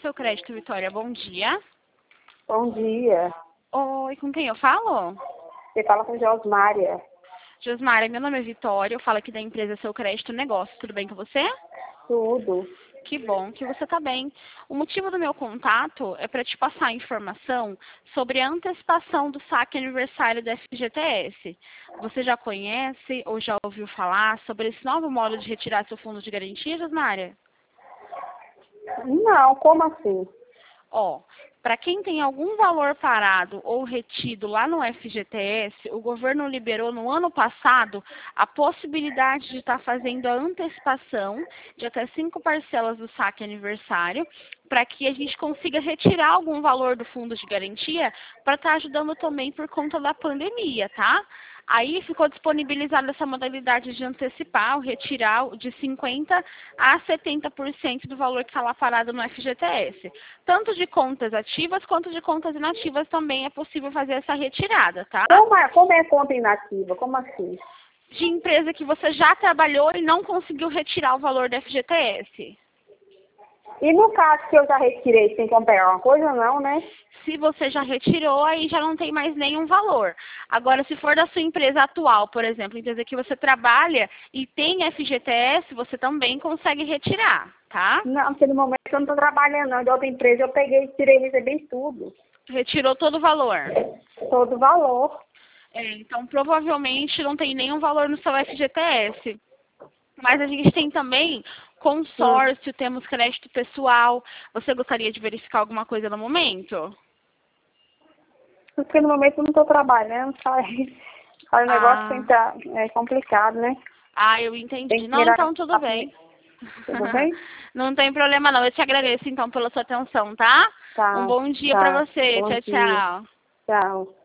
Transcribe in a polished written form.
Seu Crédito, Vitória. Bom dia. Bom dia. Oi, com quem eu falo? Você fala com Josmária. Josmara, meu nome é Vitória, eu falo aqui da empresa Seu Crédito Negócio. Tudo bem com você? Tudo. Que bom que você está bem. O motivo do meu contato é para te passar a informação sobre a antecipação do saque aniversário da FGTS. Você já conhece ou já ouviu falar sobre esse novo modo de retirar seu fundo de garantia, Josmária? Não, como assim? Ó, para quem tem algum valor parado ou retido lá no FGTS, o governo liberou no ano passado a possibilidade de estar fazendo a antecipação de até 5 parcelas do saque aniversário, para que a gente consiga retirar algum valor do fundo de garantia para estar ajudando também por conta da pandemia, tá? Aí ficou disponibilizada essa modalidade de antecipar, ou retirar de 50% a 70% do valor que está lá parado no FGTS. Tanto de contas ativas quanto de contas inativas também é possível fazer essa retirada, tá? Como é conta inativa? Como assim? De empresa que você já trabalhou e não conseguiu retirar o valor do FGTS. E no caso que eu já retirei sem comprar alguma coisa, não, né? Se você já retirou, aí já não tem mais nenhum valor. Agora, se for da sua empresa atual, por exemplo, empresa que você trabalha e tem FGTS, você também consegue retirar, tá? Não, porque no momento que eu não estou trabalhando, não. De outra empresa eu peguei, tirei, recebi tudo. Retirou todo o valor. Todo o valor. Então, provavelmente não tem nenhum valor no seu FGTS. Mas a gente tem também consórcio, temos crédito pessoal. Você gostaria de verificar alguma coisa no momento? Porque no momento eu não estou trabalhando, sabe? Aí o negócio é complicado, né? Eu entendi. Tem que Não, mirar então tudo bem. Tudo bem? Não tem problema não. Eu te agradeço então pela sua atenção, tá? Tá, Um bom dia tá. pra você. Bom Tchau, dia. tchau. Tchau.